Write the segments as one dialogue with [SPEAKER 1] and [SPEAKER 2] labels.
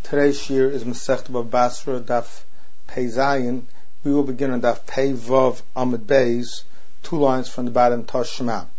[SPEAKER 1] Today's shir is Masechta Bava Basra, Daf Pei Zayin. We will begin on Daf Pei Vav Amud Beis, 2 lines from the bottom. Tashma.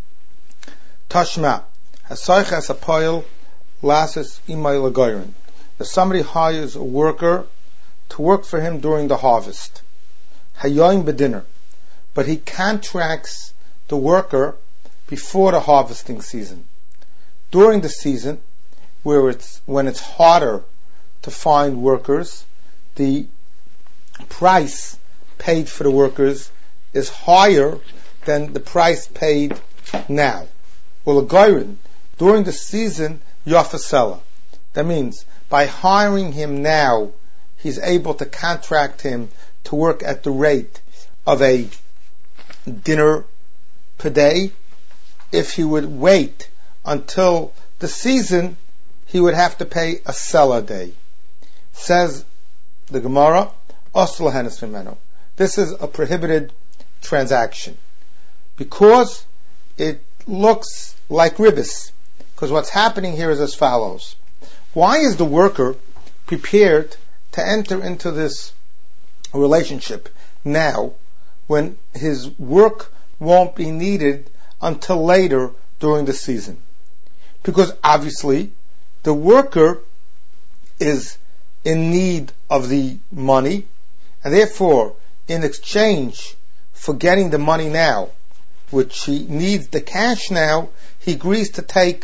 [SPEAKER 1] Tashma. Hasoich as a poil, lasis imay lagoyrin. If somebody hires a worker to work for him during the harvest, hayoim bedinner, but he contracts the worker before the harvesting season. During the season, when it's harder to find workers, the price paid for the workers is higher than the price paid now. Well, a goyrin, during the season, yafasela. That means by hiring him now, he's able to contract him to work at the rate of a dinner per day. If he would wait until the season, he would have to pay a sela day. Says the Gemara, Oslo Henes Mimeno. This is a prohibited transaction because it looks like ribis. Because what's happening here is as follows. Why is the worker prepared to enter into this relationship now when his work won't be needed until later during the season? Because obviously the worker is in need of the money, and therefore in exchange for getting the money now, which he needs the cash now, he agrees to take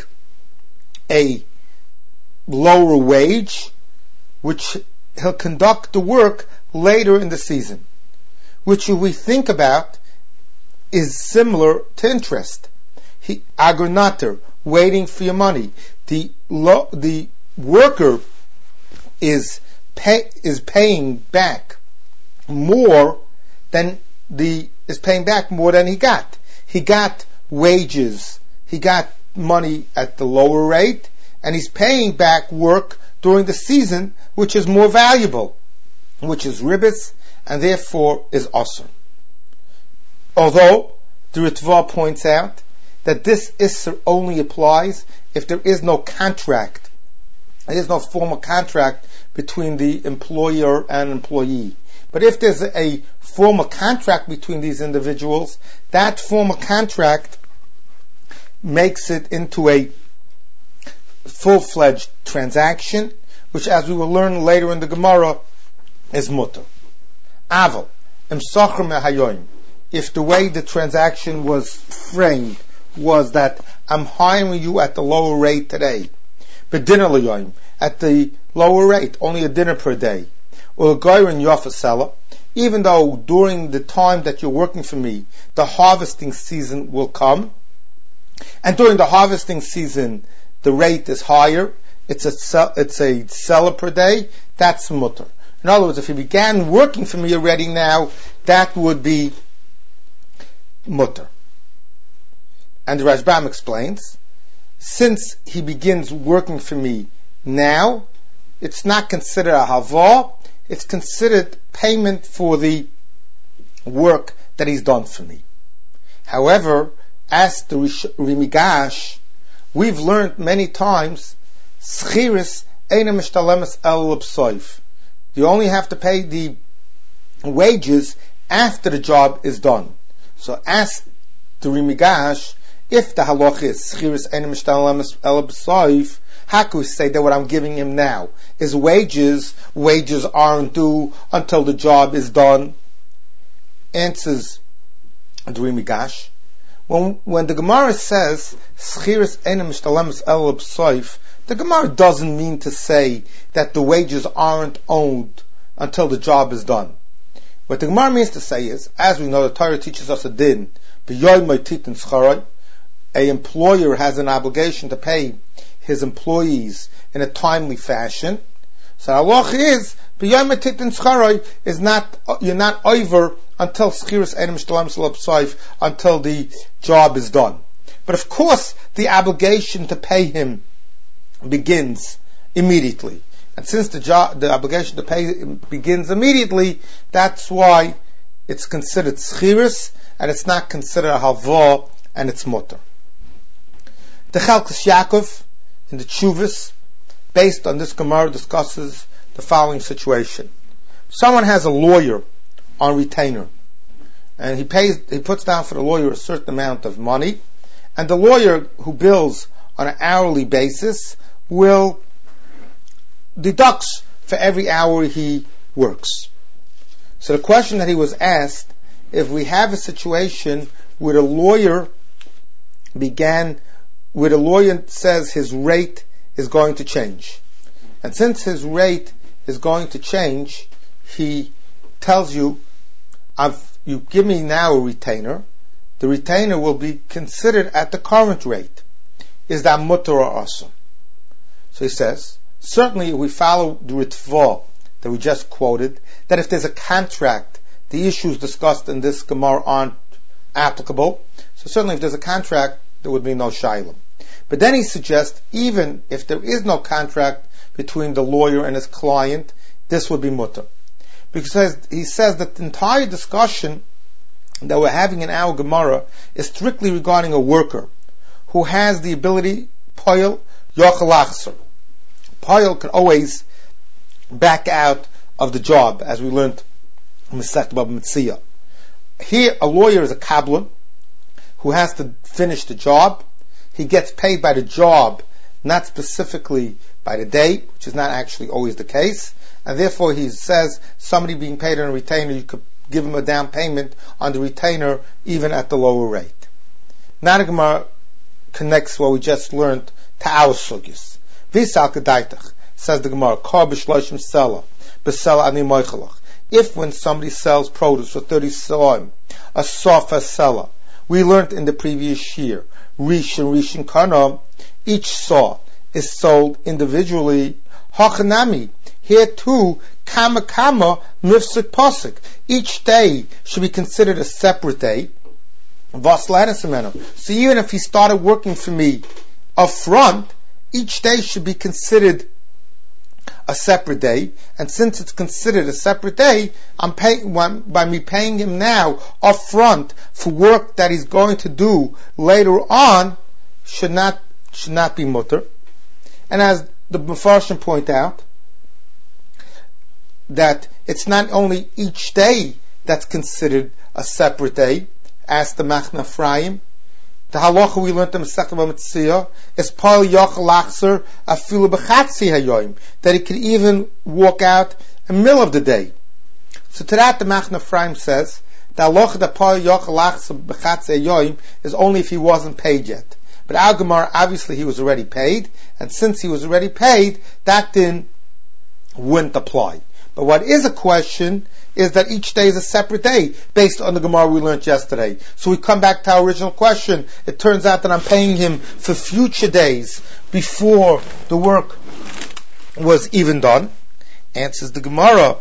[SPEAKER 1] a lower wage, which he'll conduct the work later in the season, which we think about is similar to interest. Agronater, waiting for your money. The worker is paying back more than he got. He got wages. He got money at the lower rate, and he's paying back work during the season, which is more valuable, which is ribis, and therefore is asur. Although the Ritva points out that this isser only applies if there is no contract. There is no formal contract between the employer and employee. But if there's a formal contract between these individuals, that formal contract makes it into a full-fledged transaction, which, as we will learn later in the Gemara, is mutter. Aval, imsachar mehayoim. If the way the transaction was framed was that I'm hiring you at the lower rate today, but dinner layoim, at the lower rate, only a dinner per day, or goyrin yafasela, even though during the time that you're working for me, the harvesting season will come, and during the harvesting season, the rate is higher, it's a seller per day, that's mutter. In other words, if he began working for me already now, that would be mutter. And the Rashbam explains, since he begins working for me now, it's not considered a havah, it's considered payment for the work that he's done for me. However, as the Rimigash, we've learned many times, schiris eina mishtalemes el l'psoif. You only have to pay the wages after the job is done. So as the Rimigash, if the halach is schiris eina mishtalemes el l'psoif, how can we say that what I'm giving him now is wages? Wages aren't due until the job is done. Answers the Rimigash. When the Gemara says schiris eina mishtalemes el l'psoif, the Gemara doesn't mean to say that the wages aren't owed until the job is done. What the Gemara means to say is, as we know, the Torah teaches us a din, a employer has an obligation to pay his employees in a timely fashion. So halach is not, you're not over until schiris eina mishtalemes el l'psoif, until the job is done. But of course, the obligation to pay him begins immediately. And since the obligation to pay begins immediately, that's why it's considered schiris, and it's not considered a havah, and it's mutter. The Chalkas Yaakov in the Tshuvas based on this Gemara, discusses the following situation. Someone has a lawyer on retainer, and he puts down for the lawyer a certain amount of money, and the lawyer who bills on an hourly basis will deduct for every hour he works. So the question that he was asked, if we have a situation where a lawyer says his rate is going to change, and since his rate is going to change, he tells you, you give me now a retainer, the retainer will be considered at the current rate. Is that mutter or asur? So he says, certainly if we follow the Ritva that we just quoted, that if there's a contract, the issues discussed in this Gemara aren't applicable. So certainly if there's a contract, there would be no shaylim. But then he suggests, even if there is no contract between the lawyer and his client, this would be mutter. Because he says that the entire discussion that we're having in our Gemara is strictly regarding a worker who has the ability, poil yochel achser. Poil can always back out of the job, as we learned in Masechet Bava Metzia. Here, a lawyer is a kabbalah who has to finish the job. He gets paid by the job, not specifically by the day, which is not actually always the case. And therefore he says, somebody being paid on a retainer, you could give him a down payment on the retainer even at the lower rate. Now the Gemara connects what we just learned to our sugyas. V'sal kedaitach, says the Gemara, kar b'shloshim sela, b'sela ani moichelach. If when somebody sells produce for 30 soim, a sofa seller, we learned in the previous year, Rishon Kana, each saw is sold individually. Hachanami, here too, kama mifsik posik. Each day should be considered a separate day. So even if he started working for me up front, each day should be considered a separate day. And since it's considered a separate day, by me paying him now up front for work that he's going to do later on, should not be mutter. And as the Mefarshim point out, that it's not only each day that's considered a separate day, as the Machna Ephraim. The halacha we learned in Masechet Bava Metzia is poil yochel achser afilu b'chatzi hayoim, that he can even walk out in the middle of the day. So to that the Machna Ephraim says the halacha that poil yochel achser b'chatzi hayoim is only if he wasn't paid yet. But our Gemara, obviously he was already paid, and since he was already paid, that then wouldn't apply. But what is a question is that each day is a separate day, based on the Gemara we learned yesterday. So we come back to our original question. It turns out that I'm paying him for future days before the work was even done. Answers the Gemara.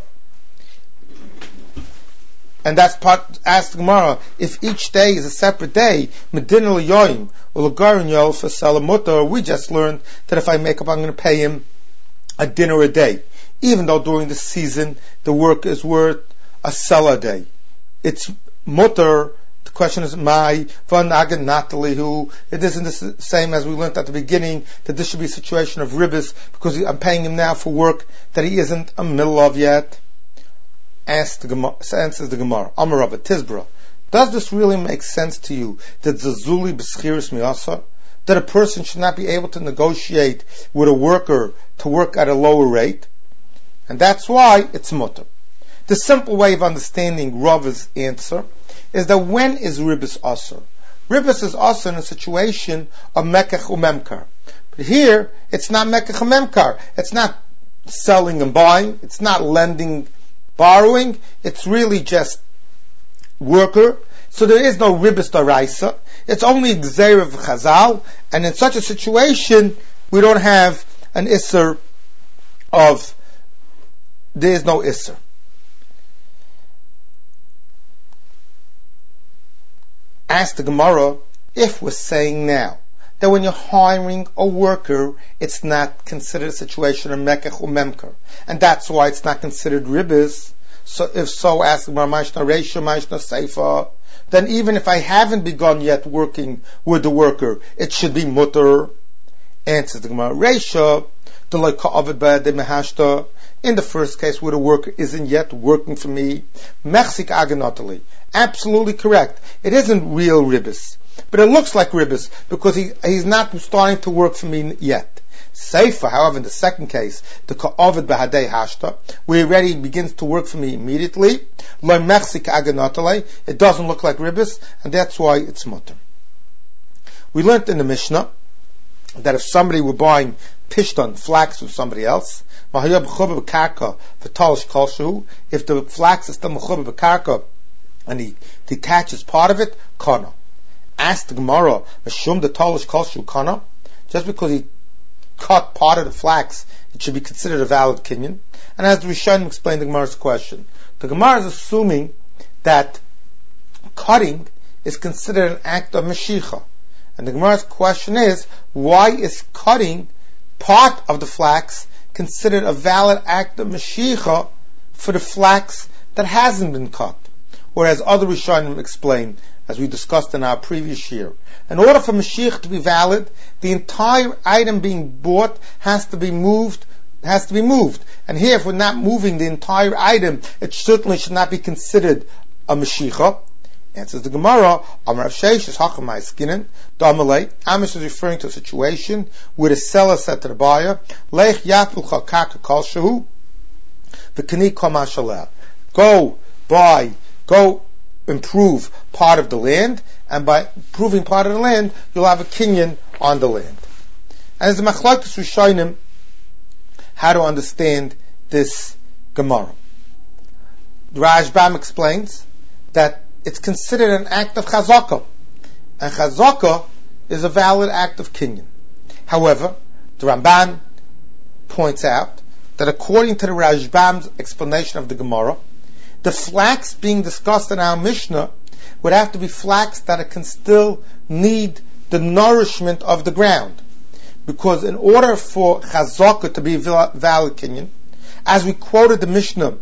[SPEAKER 1] And that's part, ask the Gemara, if each day is a separate day, Medina l'yoyim, or l'garin yol for salamuta, we just learned that if I make up, I'm going to pay him a dinner a day. Even though during the season, the work is worth a sell a day. It's mutter. The question is, my van agen natalihu. It isn't the same as we learned at the beginning, that this should be a situation of ribbis, because I'm paying him now for work that he isn't in the middle of yet. Answers the Gemara. Amar Rabba Tizbra. Does this really make sense to you that zazuli b'schiris miasa, that a person should not be able to negotiate with a worker to work at a lower rate? And that's why it's mutter. The simple way of understanding Rava's answer is that when is ribis asur? Ribis is asur in a situation of mekach umemkar. But here, it's not mekach umemkar. It's not selling and buying. It's not lending, borrowing. It's really just worker. So there is no ribis daraisa. It's only gzeir of chazal. And in such a situation, we don't have an isser of, there is no isser. Ask the Gemara, if we're saying now that when you're hiring a worker, it's not considered a situation of mekach or memker, and that's why it's not considered ribis. So if so, ask the Gemara, ma'ishna reisha, ma'ishna seifa, then even if I haven't begun yet working with the worker, it should be mutter. Answers the Gemara, Reisha, in the first case where the worker isn't yet working for me, Mechsik aganotali. Absolutely correct. It isn't real ribbis, but it looks like ribbis because he's not starting to work for me yet. Seifa, however, in the second case, the ka'ovid b'hadei hashta, where he already begins to work for me immediately, lo mechsik aganotale, it doesn't look like ribbis, and that's why it's mutter. We learned in the Mishnah that if somebody were buying pishton, flax from somebody else, if the flax is still mechuba b'karka and he detaches part of it, kana. Ask the Gemara, meshum the talish kolshu kana, just because he cut part of the flax, it should be considered a valid kinyan. And as the Rishonim explained the Gemara's question, the Gemara is assuming that cutting is considered an act of Mashiach. And the Gemara's question is, why is cutting part of the flax considered a valid act of Mashiach for the flax that hasn't been cut? Whereas other Rishonim explain, as we discussed in our previous year, in order for Mashiach to be valid, the entire item being bought has to be moved. And here, if we're not moving the entire item, it certainly should not be considered a Mashiach. Answers the Gemara, Amar Sheish is Hachamai Skinin, Damalei. Amish is referring to a situation where the seller said to the buyer, Lech Yapulcha Kaka Kal Shahu, V'Kani Kama Shaleh. Go improve part of the land, and by improving part of the land, you'll have a kinyan on the land. And as the Machlokes Rishonim, how to understand this Gemara. The Rashbam explains that it's considered an act of chazakah, and chazakah is a valid act of kinyan. However, the Ramban points out that according to the Rashbam's explanation of the Gemara, the flax being discussed in our Mishnah would have to be flax that it can still need the nourishment of the ground. Because in order for chazakah to be valid kinyan, as we quoted the Mishnah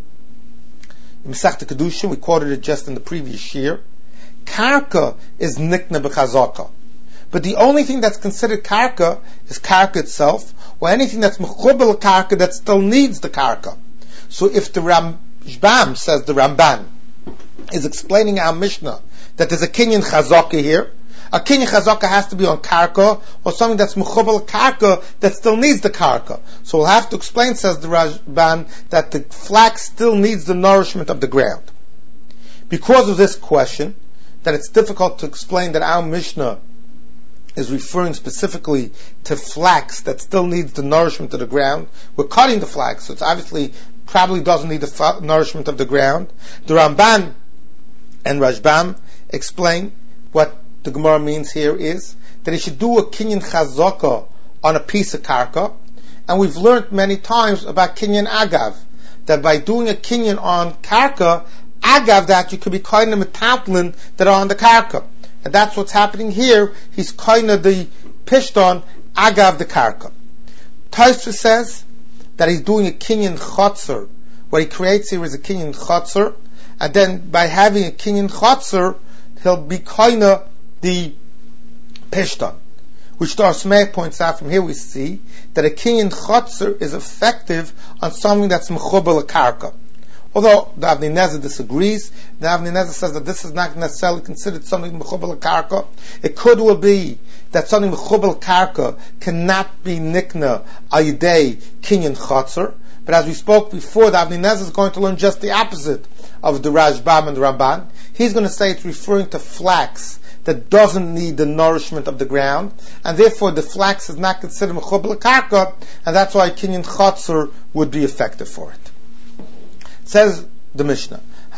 [SPEAKER 1] in Masechta Kedushin, we quoted it just in the previous year, karka is nikna b'chazakah. But the only thing that's considered karka is karka itself, or anything that's mechubel karka that still needs the karka. So if the Rashbam says the Ramban is explaining our Mishnah that there's a kinyan chazakah here, a kinyan chazakah has to be on karka, or something that's mechubel karka that still needs the karka. So we'll have to explain, says the Rashban, that the flax still needs the nourishment of the ground. Because of this question, that it's difficult to explain that our Mishnah is referring specifically to flax that still needs the nourishment of the ground. We're cutting the flax, so it's obviously probably doesn't need the nourishment of the ground. The Ramban and Rashbam explain what the Gemara means here is that he should do a kinyan chazakah on a piece of karka, and we've learned many times about kinyan agav, that by doing a kinyan on karka, agav that you could be kind of metatlin that are on the karka, and that's what's happening here. He's kind of the pishton agav the karka. Tosfos says that he's doing a kinyan chotzer. What he creates here is a kinyan chotzer, and then by having a kinyan chotzer, he'll be kind of the pishton, which the Osmei points out. From here we see that a kinyan chotzer is effective on something that's mechubel karka. Although the Avnei Nezer disagrees, the Avnei Nezer says that this is not necessarily considered something mechubel karka. It could well be that something mechubel karka cannot be nikna ayidei kinyan chotzer. But as we spoke before, the Avnei Nezer is going to learn just the opposite of the Rashbam and the Ramban. He's going to say it's referring to flax that doesn't need the nourishment of the ground, and therefore the flax is not considered mechubel karka, and that's why kinyan chotzer would be effective for it. Says the Mishnah,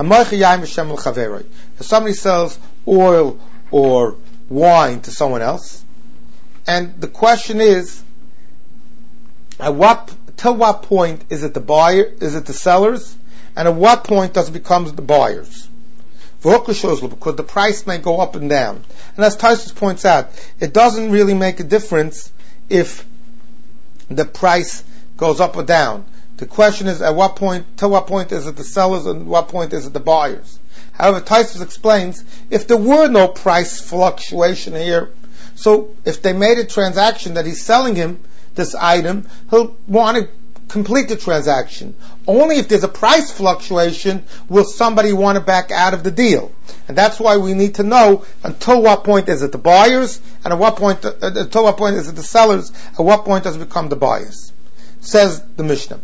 [SPEAKER 1] if somebody sells oil or wine to someone else, and the question is, till what point is it the sellers, and at what point does it become the buyers? Because the price may go up and down. And as Tosfos points out, it doesn't really make a difference if the price goes up or down. The question is, till what point is it the sellers and at what point is it the buyers? However, Tosfos explains, if there were no price fluctuation here, So if they made a transaction that he's selling him this item, he'll want to complete the transaction. Only if there's a price fluctuation will somebody want to back out of the deal. And that's why we need to know until what point is it the buyers, and until what point is it the sellers, at what point does it become the buyers. Says the Mishnah,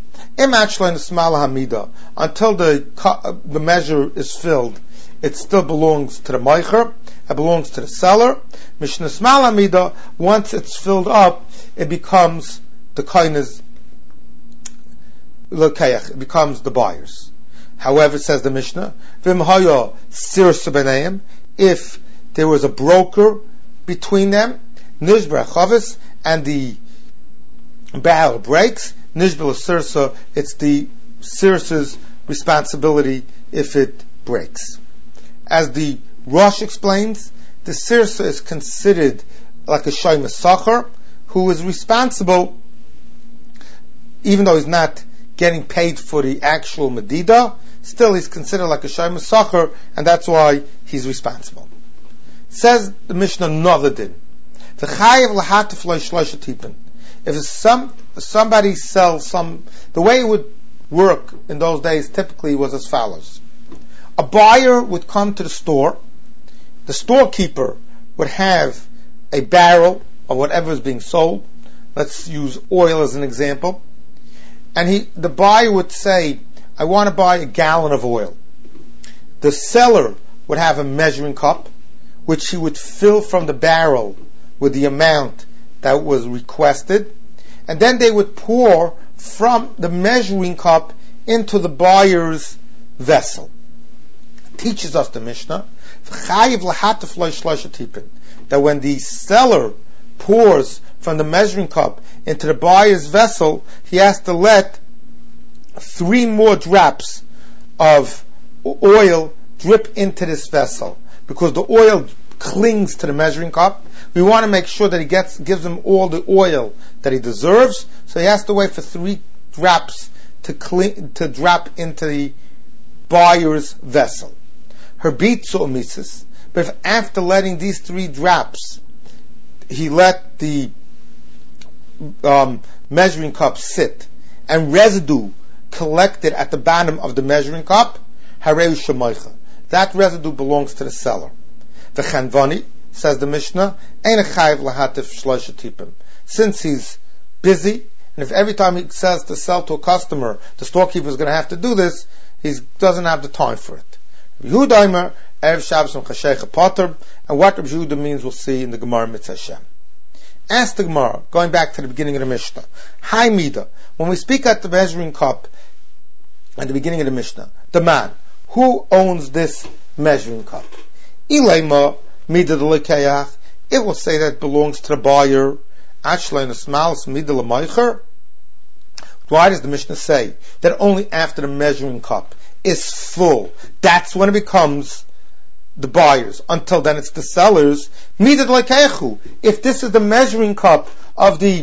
[SPEAKER 1] until the measure is filled, it still belongs to the meicher, it belongs to the seller. Mishnah Smal Hamida, once it's filled up, it becomes the koin's lekayach, it becomes the buyers. However, says the Mishnah, if there was a broker between them, nishbra chavis, and the barrel breaks, nishbra sirsa, it's the sirsa's responsibility if it breaks. As the Rosh explains, the sirsa is considered like a shoymas sacher, who is responsible, even though he's not getting paid for the actual medida, still he's considered like a shoymas sacher, and that's why he's responsible. Says the Mishnah another din. If somebody sells the way it would work in those days typically was as follows. A buyer would come to the store, the storekeeper would have a barrel of whatever is being sold, let's use oil as an example, and the buyer would say, I want to buy a gallon of oil. The seller would have a measuring cup, which he would fill from the barrel with the amount that was requested, and then they would pour from the measuring cup into the buyer's vessel. Teaches us the Mishnah that when the seller pours from the measuring cup into the buyer's vessel, he has to let 3 more drops of oil drip into this vessel, because the oil clings to the measuring cup. We want to make sure that he gives him all the oil that he deserves, so he has to wait for 3 drops to drop into the buyer's vessel. Her bitzu mises, but if after letting these 3 drops, he let the measuring cup sit, and residue collected at the bottom of the measuring cup, harei shemaycha, that residue belongs to the seller. The Chanvani, says the Mishnah, ein chayiv lahatif shloisha tipim. Since he's busy, and if every time he says to sell to a customer, the storekeeper is going to have to do this, he doesn't have the time for it. Yehuda Erev Shabbos and Chashecha Potter, and what Rabbi Yehuda means we'll see in the Gemara Mitzvah Hashem. Ask the Gemara, going back to the beginning of the Mishnah, Hai Mida, when we speak at the measuring cup at the beginning of the Mishnah, the man, who owns this measuring cup? Ileima Mida de Lekayach, it will say that it belongs to the buyer. Ashlein Asmalis Mida Lemeicher. Why does the Mishnah say that only after the measuring cup is full, that's when it becomes the buyers? Until then it's the sellers. If this is the measuring cup of the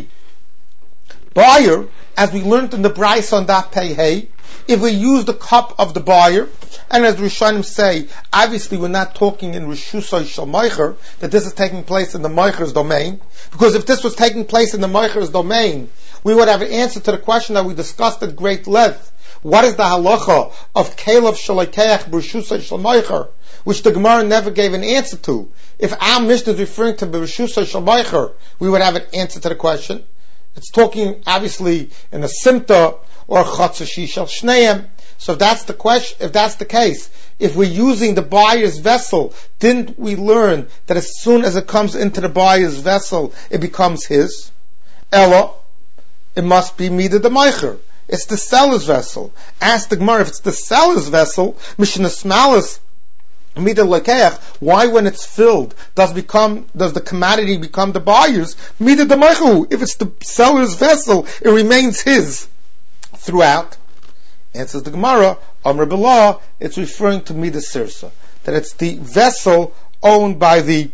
[SPEAKER 1] buyer, as we learned in the Bryce on Daf Pei Hey, if we use the cup of the buyer, and as Rishonim say, obviously we're not talking in Rishusay Shel Meicher, that this is taking place in the Meicher's domain, because if this was taking place in the Meicher's domain, we would have an answer to the question that we discussed at great length. What is the halacha of Kelev Shalakeach B'Rishusay Shel Meicher, which the Gemara never gave an answer to? If our Mishnah is referring to B'Rishusay Shel Meicher, we would have an answer to the question. It's talking obviously in a simta or Chatzashi Shel Shneim. So if that's the question, if that's the case, if we're using the buyer's vessel, didn't we learn that as soon as it comes into the buyer's vessel, it becomes his? Ella, it must be Mida de Meicher. It's the seller's vessel. Ask the Gemara, if it's the seller's vessel, Mishnah Smalis, Mida Lekeach, why when it's filled does the commodity become the buyer's? Mida de Meicher. If it's the seller's vessel, it remains his throughout. Answers the Gemara, Amr B'lah, it's referring to Mida Sirsa, that it's the vessel owned by the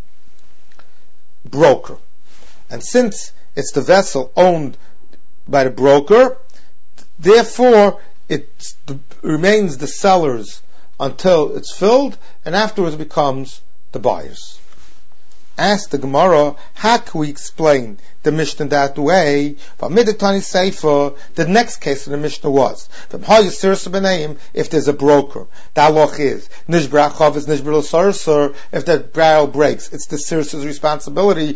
[SPEAKER 1] broker. And since it's the vessel owned by the broker, therefore it remains the seller's until it's filled, and afterwards becomes the buyer's. Ask the Gemara, how can we explain the Mishnah that way? The next case of the Mishnah was, if there's a broker, the halach is, if the barrel breaks, it's the sirsa's responsibility.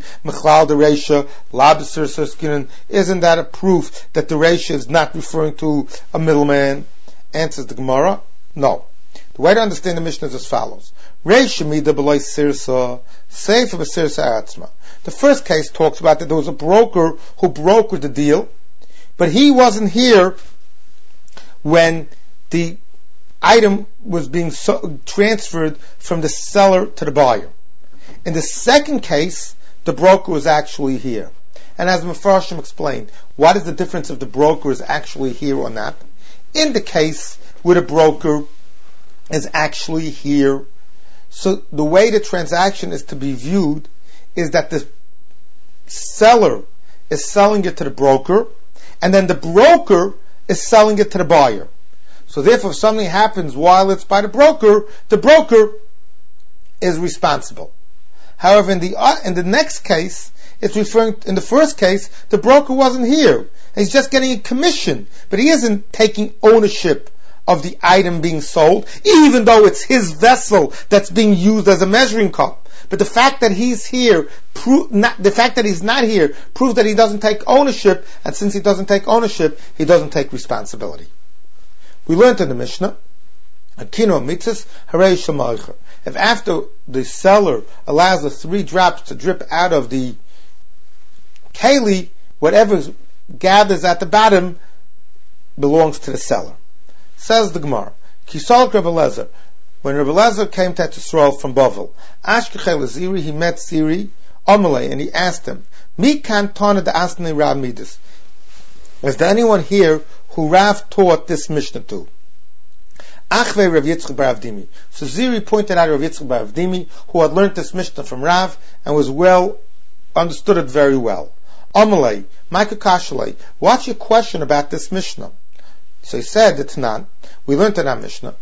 [SPEAKER 1] Isn't that a proof that the reisha is not referring to a middleman? Answers the Gemara, no. The way to understand the Mishnah is as follows. Reisha mida b'loy sirsa, seifa b'sirsa atzma. The first case talks about that there was a broker who brokered the deal, but he wasn't here when the item was being transferred from the seller to the buyer. In the second case, the broker was actually here. And as Mefarshim explained, what is the difference if the broker is actually here or not? In the case where the broker is actually here, so the way the transaction is to be viewed is that the seller is selling it to the broker, and then the broker is selling it to the buyer. So therefore, if something happens while it's by the broker is responsible. However, in the next case, it's referring, in the first case, the broker wasn't here. He's just getting a commission, but he isn't taking ownership of the item being sold, even though it's his vessel that's being used as a measuring cup. But the fact that he's here, the fact that he's not here, proves that he doesn't take ownership, and since he doesn't take ownership, he doesn't take responsibility. We learned in the Mishnah, if after the seller allows the 3 drops to drip out of the keli, whatever gathers at the bottom belongs to the seller. Says the Gemara, Kisal Rebbe Lezer, when Rebbe Lezer came to Yisrael from Bavel, Ashkechel Ziri, he met Ziri, Amalei, and he asked him, Mi kantana de asnei Rav Midas. Is there anyone here who Rav taught this Mishnah to? Achvei Rav Yitzchak bar Avdimi. So Ziri pointed out Rav Yitzchak bar Avdimi, who had learned this Mishnah from Rav, and was understood it very well. Amalei, Micah Kashalei, what's your question about this Mishnah? So he said, it's not. We learned in our Mishnah,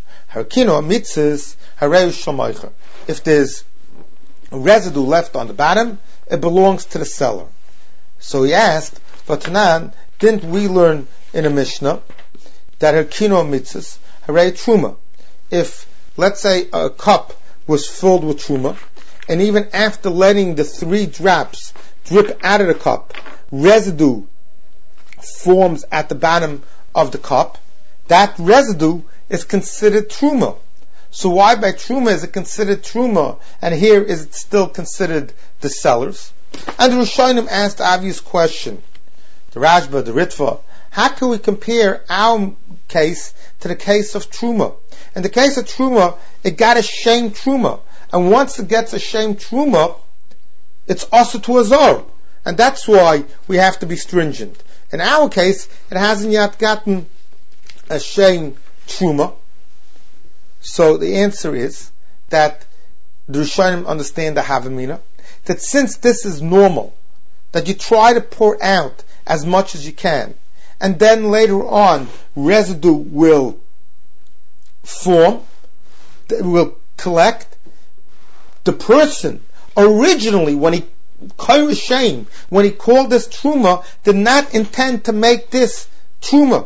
[SPEAKER 1] if there's residue left on the bottom, it belongs to the seller. So he asked, but Tanan, didn't we learn in a Mishnah that Herkino mitzvahs, Harei Truma? If, let's say, a cup was filled with Truma, and even after letting the 3 drops drip out of the cup, residue forms at the bottom of the cup, that residue is considered Truma. So why by Truma is it considered Truma, and here is it still considered the seller's? And the Rishonim asked the obvious question, the Rashba, the Ritva, how can we compare our case to the case of Truma? In the case of Truma, it got a shame Truma, and once it gets a shame Truma, it's also to a zor, and that's why we have to be stringent. In our case, it hasn't yet gotten a shame Truma. So the answer is that the Rishonim understand the Havamina, that since this is normal, that you try to pour out as much as you can, and then later on residue will form, will collect. The person originally, when he Kaira shame, when he called this Truma, did not intend to make this Truma.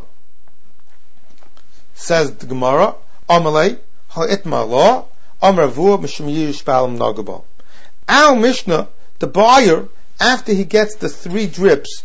[SPEAKER 1] Says the Gemara, Amalei, Ha'itma law, Amravua, Mishim Yish Balam Nagabal. Our Mishnah, the buyer, after he gets the 3 drips,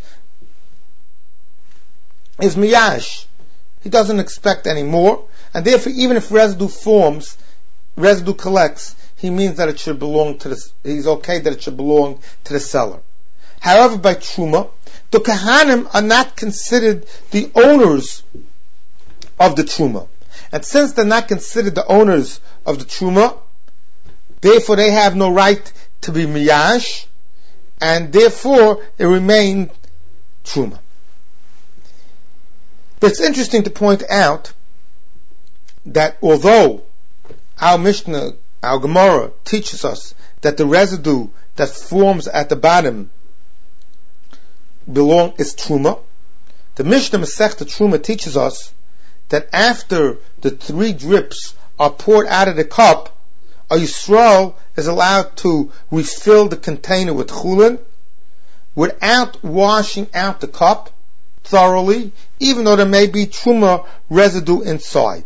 [SPEAKER 1] is miyash. He doesn't expect any more, and therefore even if residue forms, residue collects, he means that it should belong to he's okay that it should belong to the seller. However, by Truma, the Kahanim are not considered the owners of the Truma. And since they're not considered the owners of the Truma, therefore they have no right to be miyash, and therefore it remained Truma. But it's interesting to point out that although our Mishnah, our Gemara teaches us that the residue that forms at the bottom is Truma, the Mishnah Masechta Truma teaches us that after the 3 drips are poured out of the cup, a Yisrael is allowed to refill the container with chulin without washing out the cup thoroughly, even though there may be truma residue inside.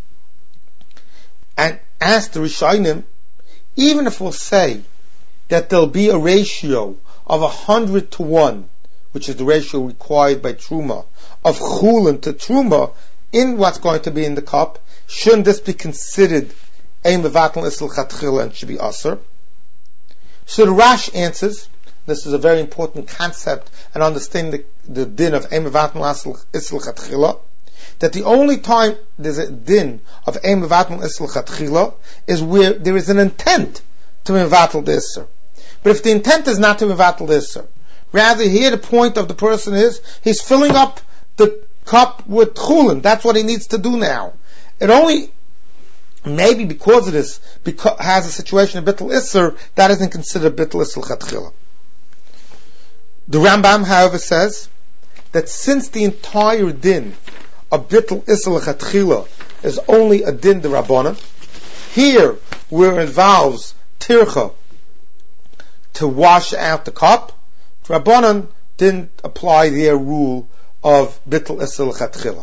[SPEAKER 1] And as the Rishonim, even if we'll say that there'll be a ratio of 100 to 1, which is the ratio required by truma, of chulin to truma in what's going to be in the cup, shouldn't this be considered ein mevatel isel chatchila and should be aser? So the Rash answers, this is a very important concept and understanding the din of ein mevatel isel chatchila, that the only time there's a din of ein mevatel isel chatchila is where there is an intent to mevatel the iser. But if the intent is not to mevatel the iser, rather here the point of the person is he's filling up the cup with chulin. That's what he needs to do now. It only maybe because of this has a situation of bittul iser that isn't considered bittul iser chatchila. The Rambam, however, says that since the entire din of bittul iser chatchila is only a din d'Rabbanan, here where it involves tircha to wash out the cup, Rabbanan didn't apply their rule of bittul iser chatchila.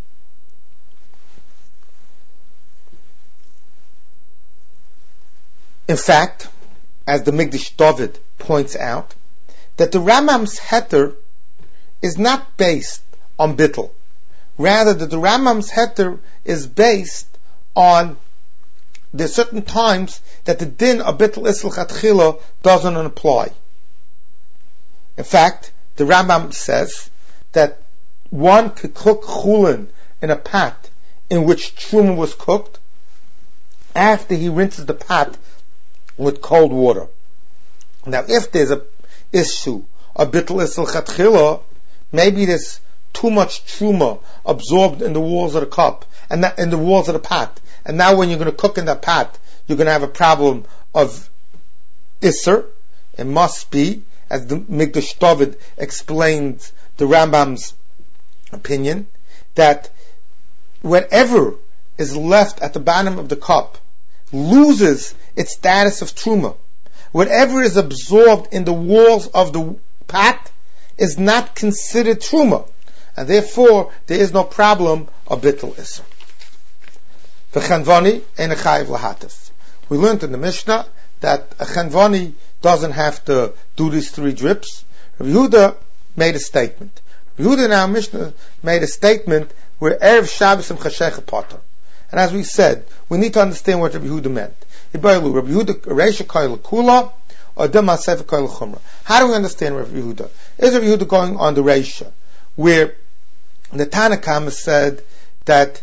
[SPEAKER 1] In fact, as the Migdash David points out, that the Rambam's heter is not based on bittul. Rather, that the Rambam's heter is based on the certain times that the din of bittul iser chatchila doesn't apply. In fact, the Rambam says that one could cook chulin in a pot in which truma was cooked after he rinses the pot with cold water. Now, if there's a issue of bittul iser chatchila, maybe there's too much truma absorbed in the walls of the cup and not in the walls of the pot, and now when you're going to cook in that pot, you're going to have a problem of iser. It must be, as the Migdash David explains the Rambam's opinion, that whatever is left at the bottom of the cup loses its status of truma. Whatever is absorbed in the walls of the pot is not considered truma, and therefore there is no problem of bittul iser. V'chanvani ein chayiv lahatif. We learned in the Mishnah that a chanvani doesn't have to do these 3 drips. Rabbi Yehuda made a statement. Rabbi Yehuda in our Mishnah made a statement where Erev Shabbos and Chashecha Potter. And as we said, we need to understand what Rabbi Yehuda meant. Rabbi Yehuda Reisha Koil Kula or Dema Sefer Koil Chumra. How do we understand Rabbi Yehuda? Is Rabbi Yehuda going on the Reisha, where the Tanakama said that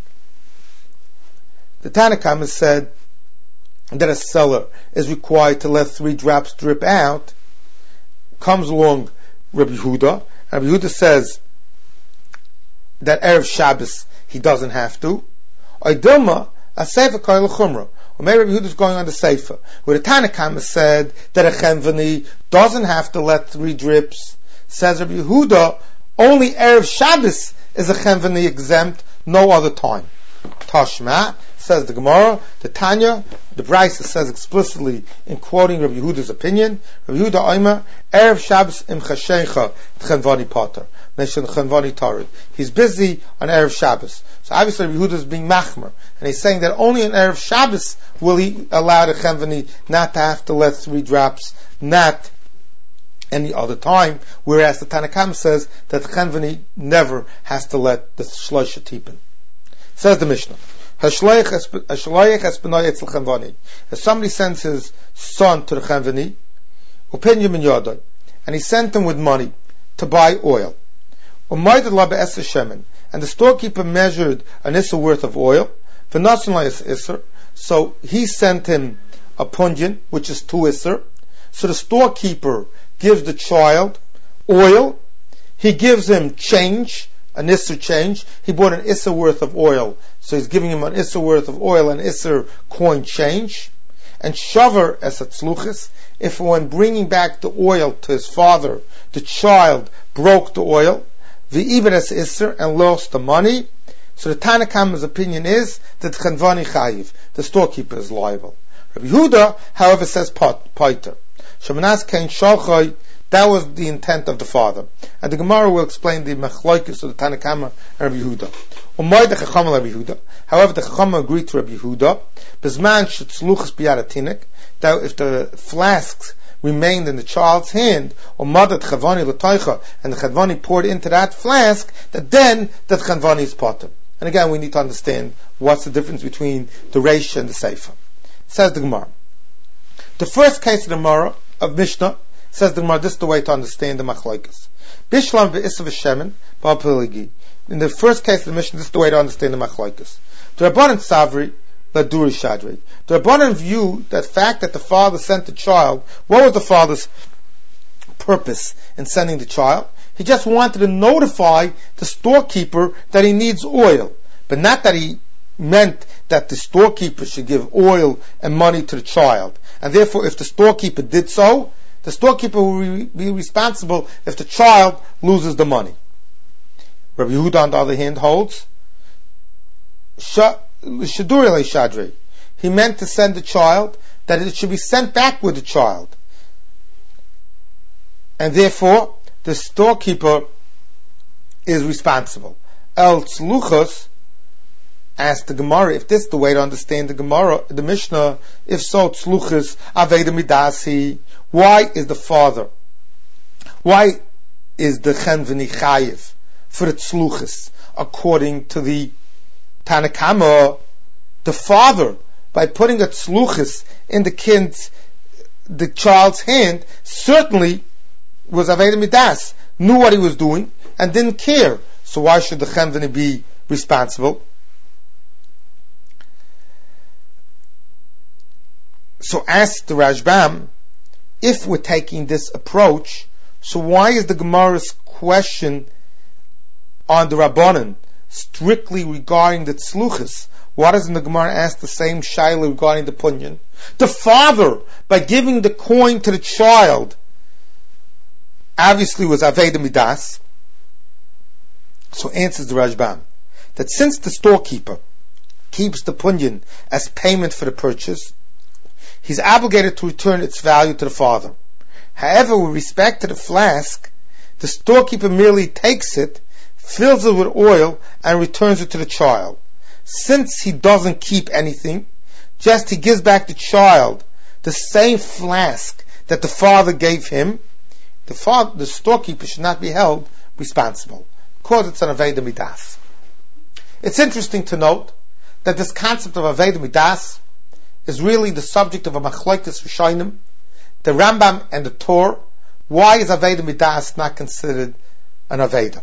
[SPEAKER 1] a seller is required to let 3 drops drip out? Comes along Rabbi Yehuda, and Rabbi Yehuda says that Erev Shabbos he doesn't have to. Or Dilma, a Sefer Koil Chumra. Or maybe Rabbi Yehuda is going on the Sefer, where the Tanakama said that a Chenvani doesn't have to let 3 drips. Says Rabbi Yehuda, only Erev Shabbos is a Chenvani exempt, no other time. Tashma, says the Gemara, the Tanya, the Brisa says explicitly in quoting Rabbi Yehuda's opinion, Rabbi Yehuda Omer, Erev Shabbos im Chashecha Chenvani Potter. He's busy on Erev Shabbos. So obviously Rabbi Yehuda is being machmer, and he's saying that only on Erev Shabbos will he allow the Chenvani not to have to let 3 drops, not any other time, whereas the Tanakam says that the Chenvani never has to let the Shloisha Tipin. Says the Mishnah, if somebody sends his son to the Chenvani, and he sent him with money to buy oil, and the storekeeper measured an issa worth of oil, so he sent him a punjin, which is 2 isser. So the storekeeper gives the child oil, he gives him change, an isser change. He bought an isser worth of oil, so he's giving him an isser worth of oil, an isser coin change. And shavar es atzluchis, if when bringing back the oil to his father, the child broke the oil, the ibn es isser, and lost the money, so the Tanakhama's opinion is that Chanvani chayiv, the storekeeper is liable. Rabbi Yehuda, however, says Paiter. Shemanas Kain Shalchai, that was the intent of the father. And the Gemara will explain the Mechloikis of the Tanna Kamma and Rabbi Yehuda. Umay the Chacham Rabbi Yehuda. However, the Chacham agreed to Rabbi Yehuda. Bezman shetzluchas biyad atinik, that if the flasks remained in the child's hand, or madat chavani l'toicha, and the chavani poured into that flask, that then that chavani is potter. And again, we need to understand what's the difference between the Reish and the Seifa. Says the Gemara. The first case of the Gemara of Mishnah says the Gemara, this is the way to understand the Machlokes. Bishlam ve'isav shemen ba'apiligi. In the first case of the Mishnah, this is the way to understand the Machlokes. The Rabbanan Savri Laduri Shadri. The Rabbanan view that fact that the father sent the child. What was the father's purpose in sending the child? He just wanted to notify the storekeeper that he needs oil, but not that he meant that the storekeeper should give oil and money to the child. And therefore, if the storekeeper did so, the storekeeper will be responsible if the child loses the money. Rabbi Yehuda, on the other hand, holds Shaduri Shadri. He meant to send the child, that it should be sent back with the child. And therefore, the storekeeper is responsible. El Tzluchos, asked the Gemara, if this is the way to understand the Gemara, the Mishnah, if so, Tzluchos, Aveda Midasi, why is the father, why is the Chen V'ni Chayiv for the Tzluchos? According to the Tanna Kamma, the father, by putting a Tzluchos in the child's hand, certainly was Aveda Midas, knew what he was doing, and didn't care. So why should the Chen V'ni be responsible? So ask the Rashbam, if we're taking this approach, so why is the Gemara's question on the Rabbanan strictly regarding the Tzluchos? Why doesn't the Gemara ask the same shaila regarding the punyan? The father, by giving the coin to the child, obviously was Aveda Midas. So answers the Rashbam, that since the storekeeper keeps the punyan as payment for the purchase, he's obligated to return its value to the father. However, with respect to the flask, the storekeeper merely takes it, fills it with oil, and returns it to the child. Since he doesn't keep anything, just he gives back the child the same flask that the father gave him, the storekeeper should not be held responsible, because it's an Aveda Midas. It's interesting to note that this concept of Aveda Midas is really the subject of a Machlokes Rishonim, the Rambam and the Torah. Why is Aveda Midas not considered an Aveda?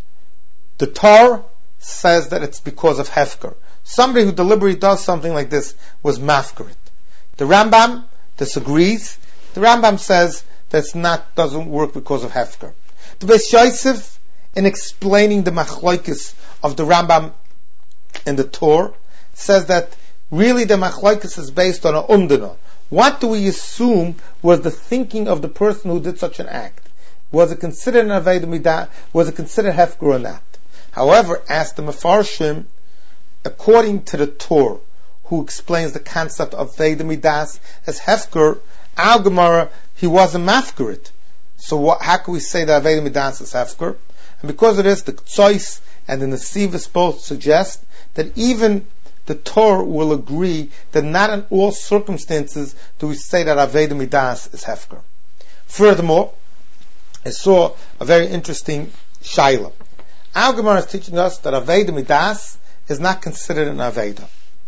[SPEAKER 1] The Torah says that it's because of Hefker. Somebody who deliberately does something like this was Mafkarit. The Rambam disagrees. The Rambam says that doesn't work because of Hefker. The Beis Yosef, in explaining the Machlokes of the Rambam and the Torah, says that really the Machlokes is based on a umdana. What do we assume was the thinking of the person who did such an act? Was it considered an Aveda Midah? Was it considered Hefker or not? However, as the Mefarshim, according to the Torah, who explains the concept of Aveda Midas as Hefker, Al Gemara, he wasn't Mafkarit. So how can we say that Aveda Midas is Hefker? And because of this, the Ktsois and the Nesivos both suggest that even the Torah will agree that not in all circumstances do we say that Aveda Midas is Hefker. Furthermore, I saw a very interesting shaila. Our Gemara is teaching us that Aveda Midas is not considered an Aveda.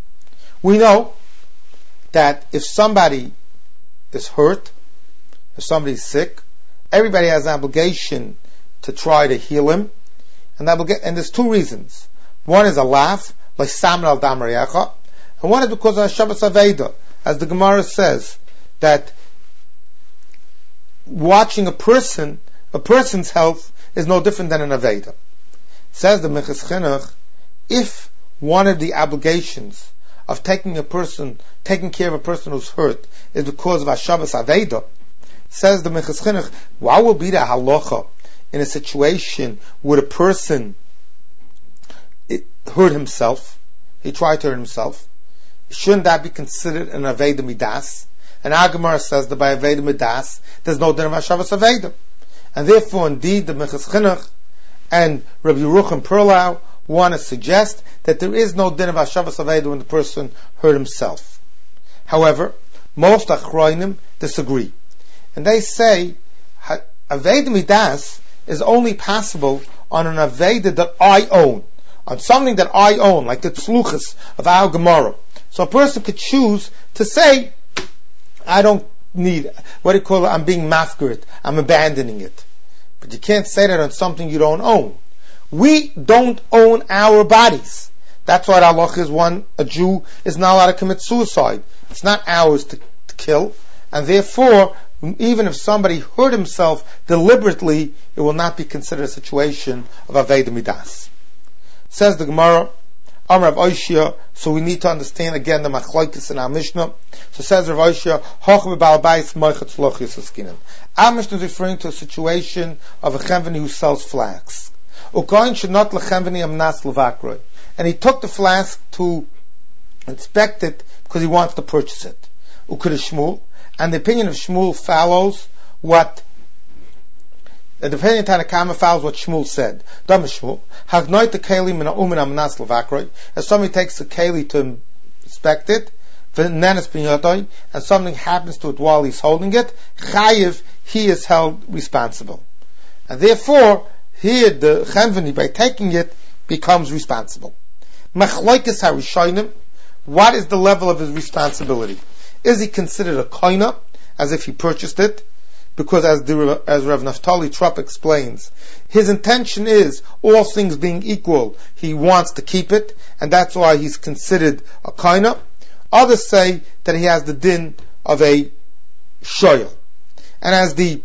[SPEAKER 1] We know that if somebody is hurt, if somebody is sick, everybody has an obligation to try to heal him. And there's two reasons. One is a laugh, like Samer al Damariacha, and one is because of Shabbos Aveda, as the Gemara says, that watching a person's health is no different than an Aveda. Says the Minchas Chinuch, if one of the obligations of taking care of a person who's hurt is because of a Shabbos Aveda, says the Minchas Chinuch, what will be the halacha in a situation where a person hurt himself, he tried to hurt himself, shouldn't that be considered an Aveda Midas? And our Gemara says that by Aveda Midas, there's no din of Hashavas Aveda. And therefore, indeed, the Minchas Chinuch and Rabbi Yerucham Perlau want to suggest that there is no din of Hashavas Aveda when the person hurt himself. However, most Achroinim disagree. And they say, Aveda Midas is only possible on an Aveda that I own. On something that I own, like the Tzluchas of our Gemara. So a person could choose to say, I don't need, I'm being mafkarit, I'm abandoning it. But you can't say that on something you don't own. We don't own our bodies. That's why the halach is a Jew is not allowed to commit suicide. It's not ours to kill. And therefore, even if somebody hurt himself deliberately, it will not be considered a situation of Aveda Midas. Says the Gemara, Amar Rav Oshia, so we need to understand again the machlokes in our Mishnah. So says Rav Oshia, Hoch b'Baal Bayis moichet tzlochis askinan. Our Mishnah is referring to a situation of a chenveni who sells flax. Ukoin should not lechenveni amnas levakroi. And he took the flask to inspect it because he wants to purchase it. Ukud Shmuel. And the opinion of Shmuel follows what the opinion of Tanakama follows what Shmuel said. Dam Shmuel, Hagnoi the keli min ha'umin amnas levakroi. As somebody takes the keli to inspect it, and something happens to it while he's holding it, chayiv, he is held responsible. And therefore, here the chenveni, by taking it, becomes responsible. Machlokes harishonim, what is the level of his responsibility? Is he considered a koina, as if he purchased it? Because as Rav Naftali Trop explains, his intention is, all things being equal, he wants to keep it, and that's why he's considered a koina. Others say that he has the din of a shoyel. And as the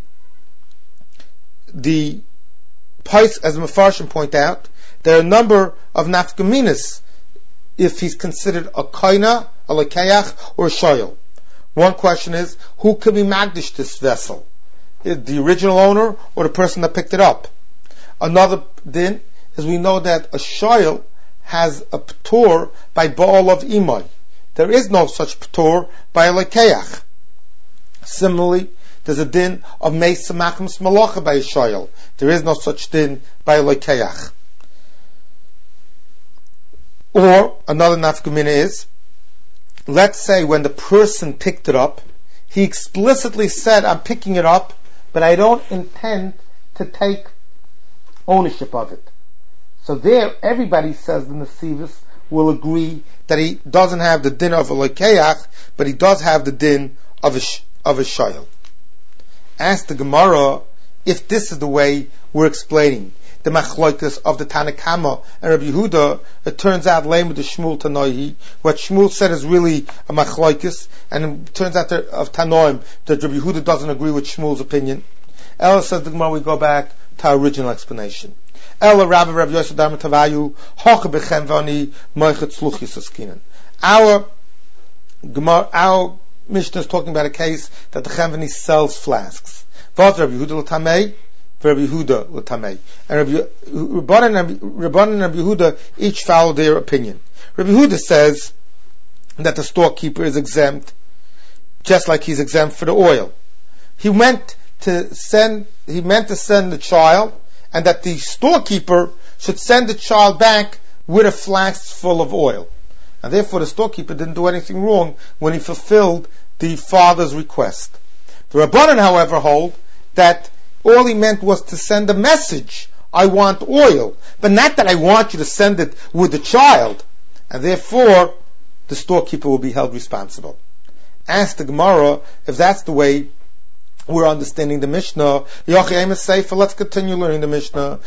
[SPEAKER 1] Mefarshim point out, there are a number of nafkaminas if he's considered a koina, a lekeach, or a shoyel. One question is, who could be magdish this vessel? The original owner or the person that picked it up? Another din is we know that a shoyel has a p'tur by ba'al of imay. There is no such p'tur by a lekeach. Similarly, there's a din of meis samachim smalacha by a shoyel. There is no such din by a lekeach. Or another nafkamina is, let's say when the person picked it up, he explicitly said, I'm picking it up, but I don't intend to take ownership of it. So there, everybody says the Nesivus will agree that he doesn't have the din of a lekeach, but he does have the din of a shoyel. Ask the Gemara if this is the way we're explaining the machlokes of the Tanakama and Rabbi Yehuda. It turns out lame with the Shmuel Tanoihi. What Shmuel said is really a machlokes, and it turns out of Tanoim that Rabbi Yehuda doesn't agree with Shmuel's opinion. Ella says the Gemara, we go back to our original explanation. Ella Rabbi Yosef Dama Tavayu Hoch bechenvani moichet tzluchis askinan. Our Mishnah is talking about a case that the chenveni sells flasks. Vaz Rabbi Yehuda l'tamei, Rabbi Yehuda l'tamei, and Rabbanan and Rabbi Yehuda each follow their opinion. Rabbi Yehuda says that the storekeeper is exempt, just like he's exempt for the oil. He meant to send the child, and that the storekeeper should send the child back with a flask full of oil. And therefore the storekeeper didn't do anything wrong when he fulfilled the father's request. The Rabbanan, however, hold that all he meant was to send a message, I want oil, but not that I want you to send it with the child. And therefore, the storekeeper will be held responsible. Ask the Gemara if that's the way we're understanding the Mishnah. Let's continue learning the Mishnah.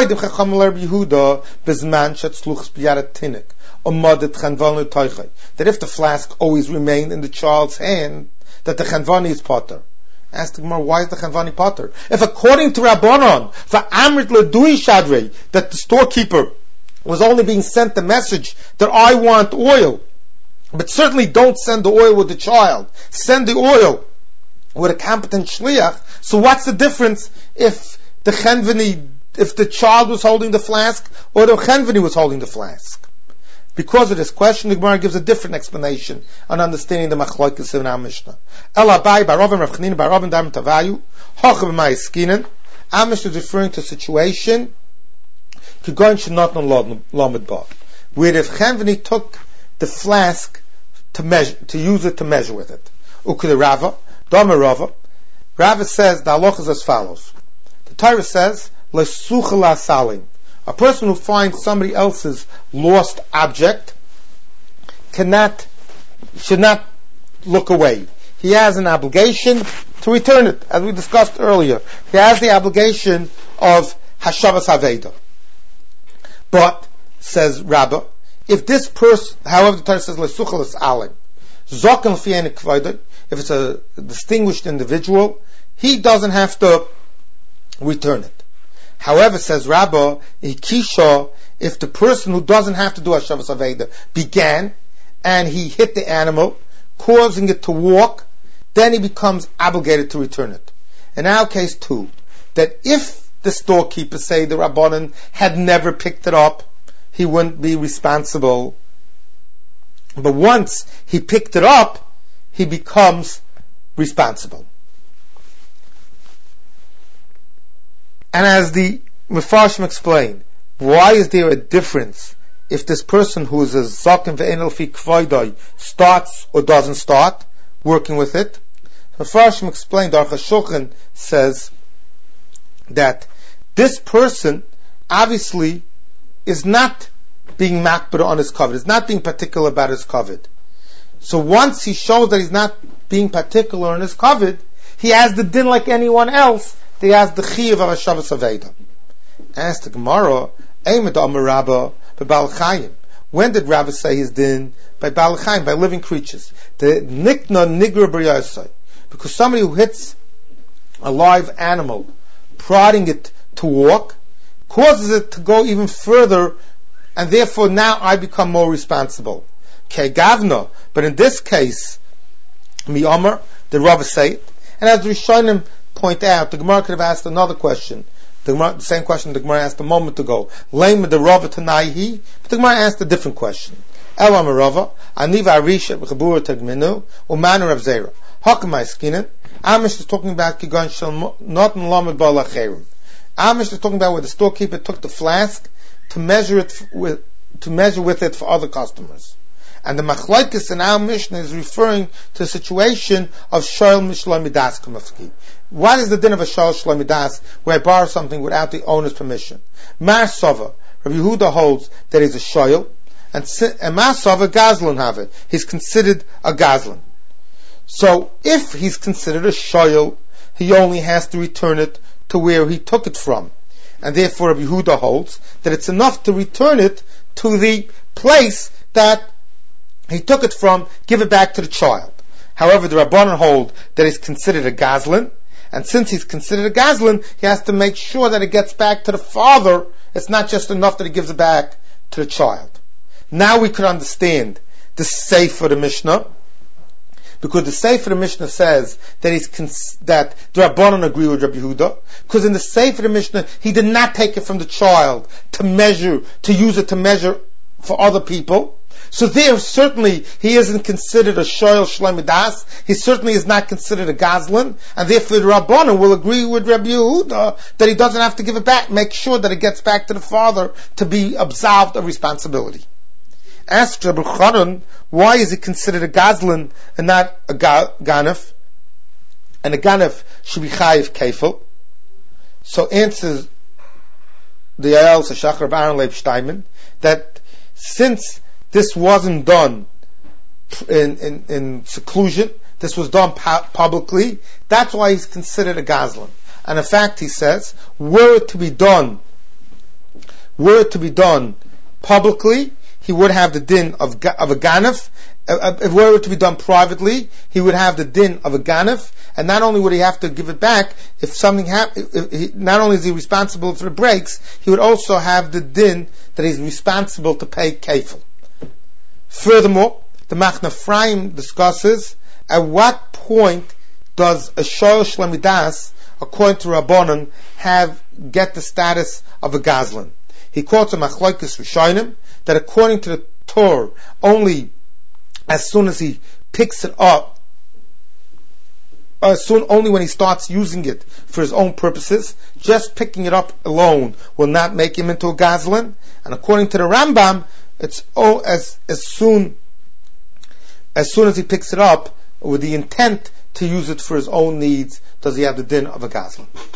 [SPEAKER 1] That if the flask always remained in the child's hand, that the chenvani is potter. Ask the Gemara, why is the chenvani potter? If according to Rabbanon, for Amrit Ledui Shadrei, that the storekeeper was only being sent the message that I want oil, but certainly don't send the oil with the child, send the oil with a competent shliach. So what's the difference if the child was holding the flask or the chenveni was holding the flask? Because of this question, the Gemara gives a different explanation on understanding the machlokes in our Mishnah. Ela Abai bar Rav Chanina bar Rav Darm Tavayu Hochav Ma'askinen. Our Mishnah is referring to a situation Kigon Shenotnon Lamed Ba, where Rav Chanina took the flask to use it to measure with it. Ukele Rava, Dama Rava. Rava says the halacha is as follows. The Torah says Lesucha la Salim. A person who finds somebody else's lost object should not look away. He has an obligation to return it, as we discussed earlier. He has the obligation of Hashavas Haveda. But, says Rabbah, if this person, however the Torah says, Lesuchalas Alim, Zokan L'Fi'en K'vayda, if it's a distinguished individual, he doesn't have to return it. However, says Rabbah, Ikisha, if the person who doesn't have to do Hashavas Haveda began, and he hit the animal, causing it to walk, then he becomes obligated to return it. In our case too, that if the storekeeper, say the Rabbanan, had never picked it up, he wouldn't be responsible. But once he picked it up, he becomes responsible. And as the Mefarshim explained, why is there a difference if this person who is a Zaken ve'enel fi kvaydai starts or doesn't start working with it? Mefarshim explained, Aruch HaShulchan says that this person obviously is not being makbid on his covet, is not being particular about his covet. So once he shows that he's not being particular on his covet, he has the din like anyone else. He has the chiyuv of Hashavas Haveda. Ask the Gemara, Eimed Amar Rabbah b'Baal Chayim. When did Rabbah say his din? By Baal Chayim, by living creatures. The nikna nigra b'yasai. Because somebody who hits a live animal, prodding it to walk, causes it to go even further, and therefore now I become more responsible. Ke gavna. But in this case, mi Amar, the Rabbah say it. And as the Rishonim point out, the Gemara could have asked another question. The same question the Gemara asked a moment ago. Lame the Rava Tanaihi, but the Gemara asked a different question. Elam Rava, Aniva Arisha B'Chabura Tagminu, Umana Rav Zera. Hakamai Skinan. Amish is talking about Kigan Shal not in Lamed Ba Lacherim. Amish is talking about where the storekeeper took the flask to measure with it for other customers. And the machlokes in our Mishnah is referring to the situation of shoyl mishlo midas kamafki. What is the din of a shoyl shlo midas, where I borrow something without the owner's permission? Mar Sova, Rabbi Yehuda holds that he's a shoyl, and Mar Sova gazlan have it. He's considered a gazlan. So if he's considered a shoyl, he only has to return it to where he took it from. And therefore Rabbi Yehuda holds that it's enough to return it to the place that he took it from, give it back to the child. However, the Rabbanan hold that he's considered a gazlan, and since he's considered a gazlan, he has to make sure that it gets back to the father. It's not just enough that he gives it back to the child. Now we can understand the Sefer of the Mishnah, because the Sefer of the Mishnah says that that the Rabbanan agree with Rabbi Yehuda, because in the Sefer of the Mishnah, he did not take it from the child to use it to measure for other people. So there, certainly, he isn't considered a shoyl shlo midas. He certainly is not considered a gazlan, and therefore the Rabbanan will agree with Rabbi Yehuda that he doesn't have to give it back. Make sure that it gets back to the father to be absolved of responsibility. Ask Rabbi Chanan, why is he considered a gazlan and not a ganef? And a ganef should be chayiv kefil. So answers the Yael Sashach Reb Aaron Leib Steinman that since this wasn't done in seclusion, this was done publicly, that's why he's considered a gazlan. And in fact, he says, were it to be done publicly, he would have the din of a ganef. If were it to be done privately, he would have the din of a ganef, and not only would he have to give it back, if something happened, not only is he responsible for the breaks, he would also have the din that he's responsible to pay kefil. Furthermore, the Machna Ephraim discusses at what point does a shoyl shlo midas, according to Rabbanan, get the status of a gazlan. He quotes a machlokes rishonim that according to the patur only as soon as he picks it up, only when he starts using it for his own purposes. Just picking it up alone will not make him into a gazlan. And according to the Rambam, it's as soon as he picks it up with the intent to use it for his own needs, does he have the din of a gazlan.